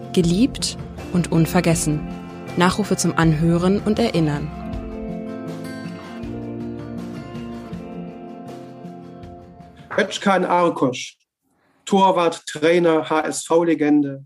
Geliebt und unvergessen. Nachrufe zum Anhören und Erinnern. Özcan Arkoç, Torwart, Trainer, HSV-Legende,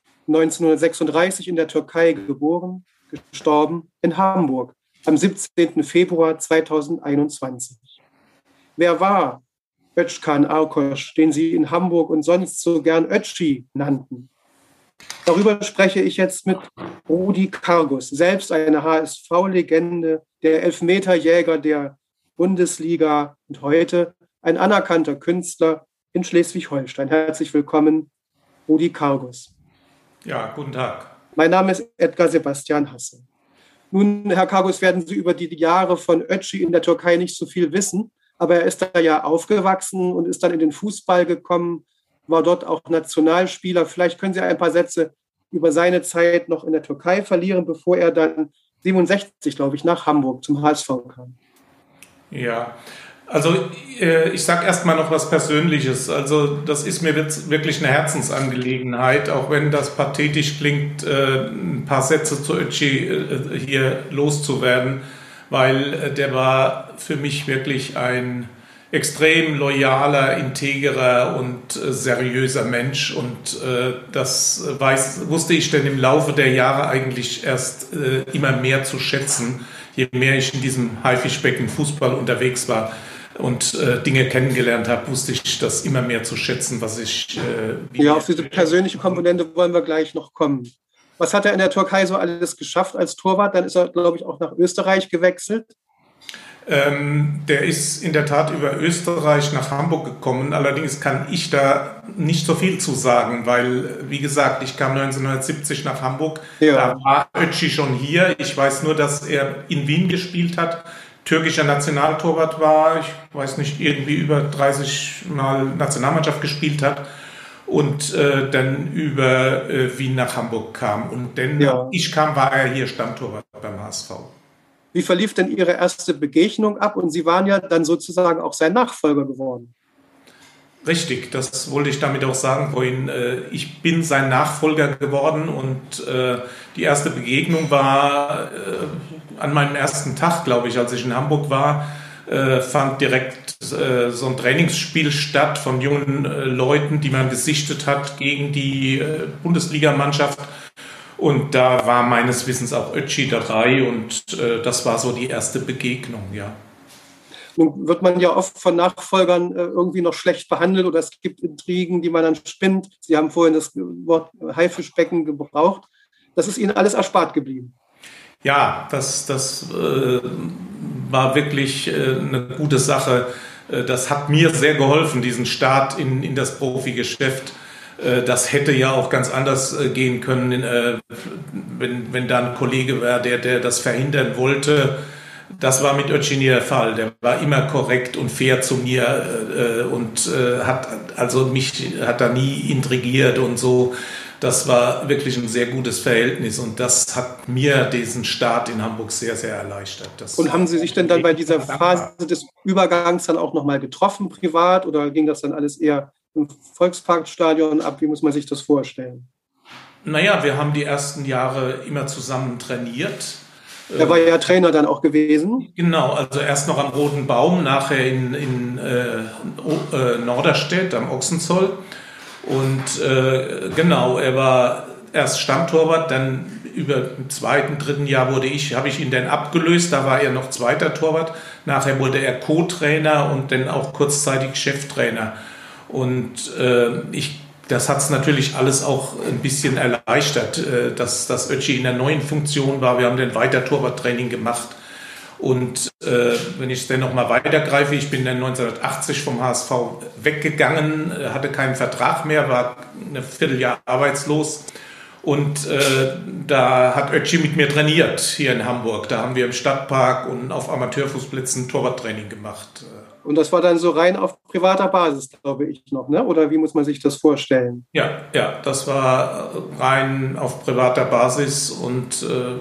1936 in der Türkei geboren, gestorben in Hamburg am 17. Februar 2021. Wer war Özcan Arkoç, den sie in Hamburg und sonst so gern Ötzi nannten? Darüber spreche ich jetzt mit Rudi Kargus, selbst eine HSV-Legende, der Elfmeterjäger der Bundesliga und heute ein anerkannter Künstler in Schleswig-Holstein. Herzlich willkommen, Rudi Kargus. Ja, guten Tag. Mein Name ist Edgar Sebastian Hasse. Nun, Herr Kargus, werden Sie über die Jahre von Ötzi in der Türkei nicht so viel wissen, aber er ist da ja aufgewachsen und ist dann in den Fußball gekommen, war dort auch Nationalspieler. Vielleicht können Sie ein paar Sätze über seine Zeit noch in der Türkei verlieren, bevor er dann 67, glaube ich, nach Hamburg zum HSV kam. Ja, also ich sage erstmal noch was Persönliches. Also das ist mir wirklich eine Herzensangelegenheit, auch wenn das pathetisch klingt, ein paar Sätze zu Ötzi hier loszuwerden, weil der war für mich wirklich ein extrem loyaler, integrer und seriöser Mensch. Und das wusste ich denn im Laufe der Jahre eigentlich erst immer mehr zu schätzen, je mehr ich in diesem Haifischbecken Fußball unterwegs war und Dinge kennengelernt habe, wusste ich das immer mehr zu schätzen, was ich... auf diese persönliche Komponente wollen wir gleich noch kommen. Was hat er in der Türkei so alles geschafft als Torwart? Dann ist er, glaube ich, auch nach Österreich gewechselt. Der ist in der Tat über Österreich nach Hamburg gekommen. Allerdings kann ich da nicht so viel zu sagen, weil, wie gesagt, ich kam 1970 nach Hamburg. Ja. Da war Ötzi schon hier. Ich weiß nur, dass er in Wien gespielt hat, türkischer Nationaltorwart war. Ich weiß nicht, irgendwie über 30 Mal Nationalmannschaft gespielt hat und dann über Wien nach Hamburg kam. Und dann ich kam, war er hier Stammtorwart beim HSV. Wie verlief denn Ihre erste Begegnung ab? Und Sie waren ja dann sozusagen auch sein Nachfolger geworden. Richtig, das wollte ich damit auch sagen vorhin. Ich bin sein Nachfolger geworden und die erste Begegnung war an meinem ersten Tag, glaube ich, als ich in Hamburg war, fand direkt so ein Trainingsspiel statt von jungen Leuten, die man gesichtet hat gegen die Bundesligamannschaft. Und da war meines Wissens auch Ötzi dabei und das war so die erste Begegnung, ja. Nun wird man ja oft von Nachfolgern irgendwie noch schlecht behandelt oder es gibt Intrigen, die man dann spinnt. Sie haben vorhin das Wort Haifischbecken gebraucht. Das ist Ihnen alles erspart geblieben. Ja, das war wirklich eine gute Sache. Das hat mir sehr geholfen, diesen Start in das Profigeschäft. Das hätte ja auch ganz anders gehen können, wenn da ein Kollege war, der das verhindern wollte. Das war mit Ötzi nie der Fall. Der war immer korrekt und fair zu mir und hat da nie intrigiert und so. Das war wirklich ein sehr gutes Verhältnis und das hat mir diesen Start in Hamburg sehr, sehr erleichtert. Und haben Sie sich denn dann bei dieser Phase des Übergangs dann auch nochmal getroffen, privat, oder ging das dann alles eher im Volksparkstadion ab? Wie muss man sich das vorstellen? Naja, wir haben die ersten Jahre immer zusammen trainiert. Er war ja Trainer dann auch gewesen. Genau, also erst noch am Roten Baum, nachher in Norderstedt am Ochsenzoll. Und genau, er war erst Stammtorwart, dann im zweiten, dritten Jahr habe ich ihn dann abgelöst, da war er noch zweiter Torwart. Nachher wurde er Co-Trainer und dann auch kurzzeitig Cheftrainer. Und das hat es natürlich alles auch ein bisschen erleichtert, dass Ötzi in der neuen Funktion war. Wir haben dann weiter Torwarttraining gemacht. Und wenn ich dann nochmal weitergreife, ich bin dann 1980 vom HSV weggegangen, hatte keinen Vertrag mehr, war ein Vierteljahr arbeitslos. Und da hat Ötzi mit mir trainiert hier in Hamburg. Da haben wir im Stadtpark und auf Amateurfußplätzen Torwarttraining gemacht. Und das war dann so rein auf privater Basis, glaube ich noch, ne? Oder wie muss man sich das vorstellen? Ja, das war rein auf privater Basis und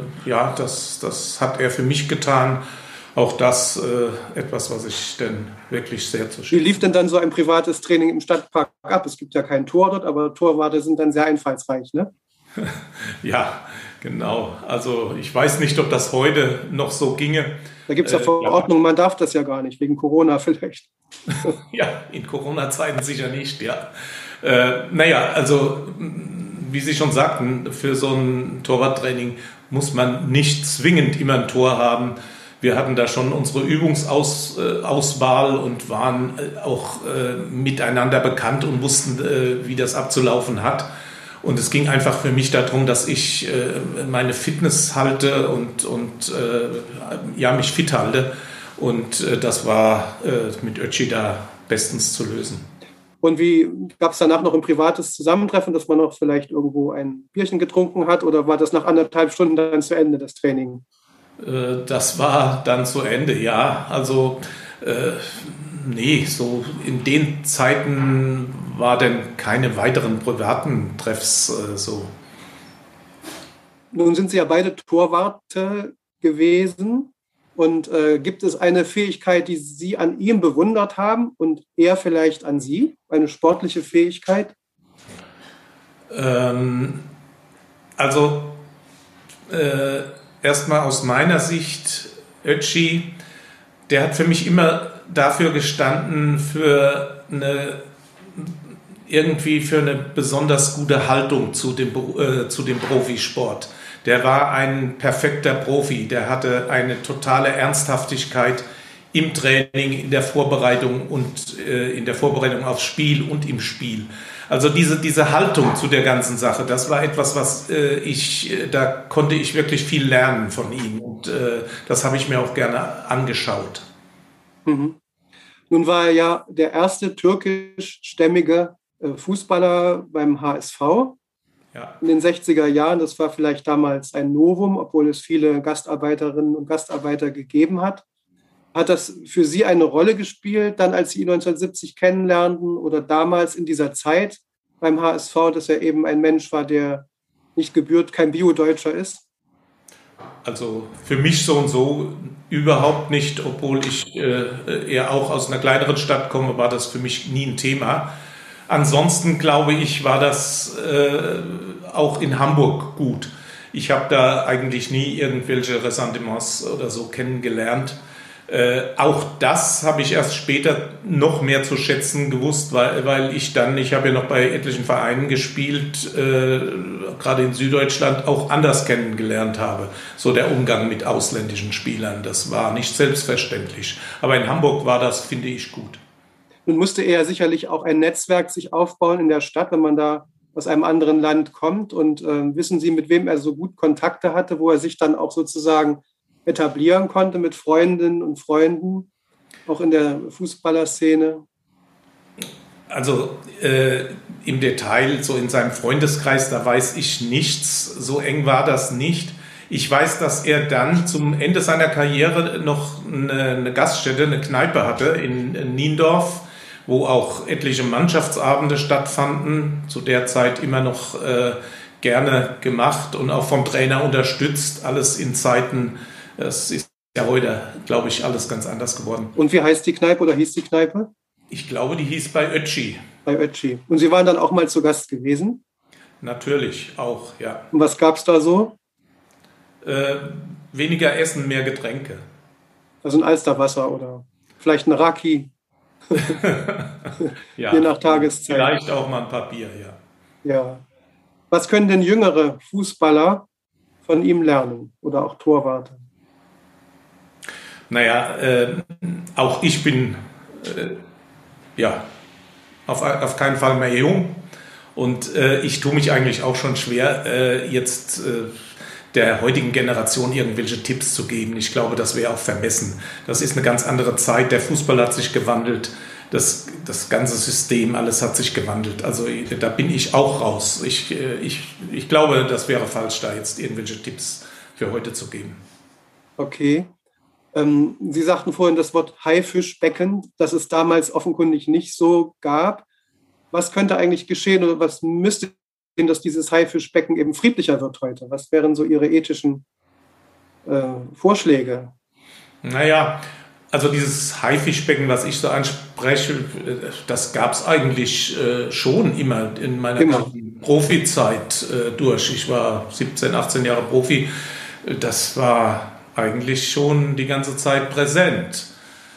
das hat er für mich getan. Auch das etwas, was ich dann wirklich sehr zu schätzen. Wie lief denn dann so ein privates Training im Stadtpark ab? Es gibt ja kein Tor dort, aber Torwarte sind dann sehr einfallsreich, ne? Ja, genau. Also ich weiß nicht, ob das heute noch so ginge. Da gibt es ja Verordnungen, man darf das ja gar nicht, wegen Corona vielleicht. Ja, in Corona-Zeiten sicher nicht, ja. Naja, also wie Sie schon sagten, für so ein Torwarttraining muss man nicht zwingend immer ein Tor haben. Wir hatten da schon unsere Übungsauswahl und waren auch miteinander bekannt und wussten, wie das abzulaufen hat. Und es ging einfach für mich darum, dass ich meine Fitness halte und mich fit halte. Und das war mit Ötzi da bestens zu lösen. Und wie gab es danach noch ein privates Zusammentreffen, dass man noch vielleicht irgendwo ein Bierchen getrunken hat, oder war das nach 1,5 Stunden dann zu Ende, das Training? Das war dann zu Ende, ja. Also nee, so in den Zeiten war denn keine weiteren privaten Treffs so. Nun sind Sie ja beide Torwarte gewesen. Und gibt es eine Fähigkeit, die Sie an ihm bewundert haben und er vielleicht an Sie? Eine sportliche Fähigkeit? Erstmal aus meiner Sicht, Ötzi, der hat für mich immer dafür gestanden, für eine besonders gute Haltung zu dem Profisport. Der war ein perfekter Profi, der hatte eine totale Ernsthaftigkeit im Training, in der Vorbereitung und in der Vorbereitung aufs Spiel und im Spiel. Also diese Haltung zu der ganzen Sache, das war etwas, da konnte ich wirklich viel lernen von ihm und das habe ich mir auch gerne angeschaut. Mhm. Nun war er ja der erste türkischstämmige Fußballer beim HSV. Ja. In den 60er Jahren, das war vielleicht damals ein Novum, obwohl es viele Gastarbeiterinnen und Gastarbeiter gegeben hat. Hat das für Sie eine Rolle gespielt, dann als Sie ihn 1970 kennenlernten oder damals in dieser Zeit beim HSV, dass er eben ein Mensch war, der nicht gebührt, kein Bio-Deutscher ist? Also für mich so und so überhaupt nicht, obwohl ich eher auch aus einer kleineren Stadt komme, war das für mich nie ein Thema. Ansonsten glaube ich, war das auch in Hamburg gut. Ich habe da eigentlich nie irgendwelche Ressentiments oder so kennengelernt. Auch das habe ich erst später noch mehr zu schätzen gewusst, weil ich habe ja noch bei etlichen Vereinen gespielt, gerade in Süddeutschland, auch anders kennengelernt habe. So der Umgang mit ausländischen Spielern, das war nicht selbstverständlich. Aber in Hamburg war das, finde ich, gut. Nun musste er sicherlich auch ein Netzwerk sich aufbauen in der Stadt, wenn man da aus einem anderen Land kommt. Und wissen Sie, mit wem er so gut Kontakte hatte, wo er sich dann auch sozusagen etablieren konnte mit Freundinnen und Freunden, auch in der Fußballerszene? Also im Detail, so in seinem Freundeskreis, da weiß ich nichts. So eng war das nicht. Ich weiß, dass er dann zum Ende seiner Karriere noch eine Gaststätte, eine Kneipe hatte in Niendorf, wo auch etliche Mannschaftsabende stattfanden, zu der Zeit immer noch gerne gemacht und auch vom Trainer unterstützt, alles in Zeiten, das ist ja heute, glaube ich, alles ganz anders geworden. Und wie heißt die Kneipe oder hieß die Kneipe? Ich glaube, die hieß bei Ötzi. Bei Ötzi. Und Sie waren dann auch mal zu Gast gewesen? Natürlich, auch, ja. Und was gab es da so? Weniger Essen, mehr Getränke. Also ein Alsterwasser oder vielleicht ein Raki. Ja, je nach Tageszeit. Vielleicht auch mal ein paar Bier, ja. Ja. Was können denn jüngere Fußballer von ihm lernen oder auch Torwarte? Naja, auch ich bin auf keinen Fall mehr jung und ich tue mich eigentlich auch schon schwer, jetzt der heutigen Generation irgendwelche Tipps zu geben. Ich glaube, das wäre auch vermessen. Das ist eine ganz andere Zeit. Der Fußball hat sich gewandelt. Das ganze System, alles hat sich gewandelt. Also da bin ich auch raus. Ich glaube, das wäre falsch, da jetzt irgendwelche Tipps für heute zu geben. Okay. Sie sagten vorhin das Wort Haifischbecken, das es damals offenkundig nicht so gab. Was könnte eigentlich geschehen oder was müsste dass dieses Haifischbecken eben friedlicher wird heute? Was wären so Ihre ethischen Vorschläge? Naja, also dieses Haifischbecken, was ich so anspreche, das gab es eigentlich schon immer in meiner Karriere. Profizeit durch. Ich war 17, 18 Jahre Profi. Das war eigentlich schon die ganze Zeit präsent.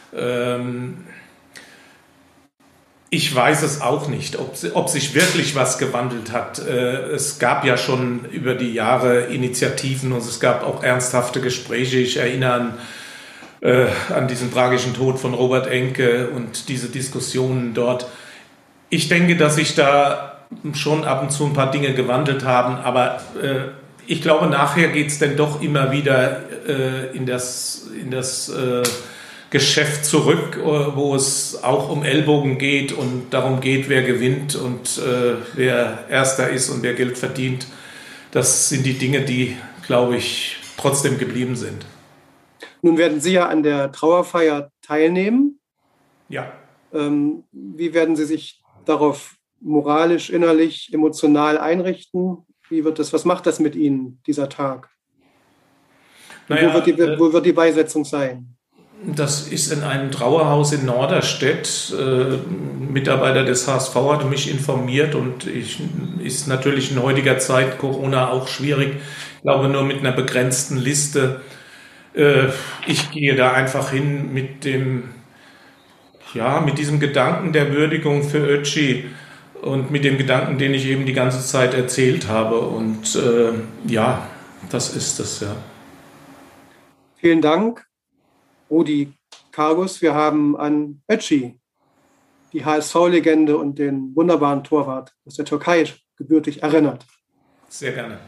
Ich weiß es auch nicht, ob sich wirklich was gewandelt hat. Es gab ja schon über die Jahre Initiativen und es gab auch ernsthafte Gespräche. Ich erinnere an diesen tragischen Tod von Robert Enke und diese Diskussionen dort. Ich denke, dass sich da schon ab und zu ein paar Dinge gewandelt haben, aber ich glaube, nachher geht es dann doch immer wieder in das Geschäft zurück, wo es auch um Ellbogen geht und darum geht, wer gewinnt und wer Erster ist und wer Geld verdient. Das sind die Dinge, die, glaube ich, trotzdem geblieben sind. Nun werden Sie ja an der Trauerfeier teilnehmen. Ja. Wie werden Sie sich darauf moralisch, innerlich, emotional einrichten? Was macht das mit Ihnen, dieser Tag? Naja, wo wird die Beisetzung sein? Das ist in einem Trauerhaus in Norderstedt. Mitarbeiter des HSV hat mich informiert und ist natürlich in heutiger Zeit Corona auch schwierig. Ich glaube, nur mit einer begrenzten Liste. Ich gehe da einfach hin mit diesem Gedanken der Würdigung für Ötzi und mit dem Gedanken, den ich eben die ganze Zeit erzählt habe. Und das ist es, ja. Vielen Dank, Rudi Kargus. Wir haben an Ötzi, die HSV-Legende und den wunderbaren Torwart aus der Türkei, gebürtig erinnert. Sehr gerne.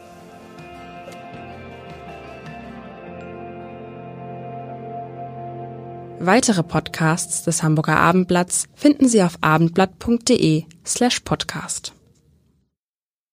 Weitere Podcasts des Hamburger Abendblatts finden Sie auf abendblatt.de/podcast.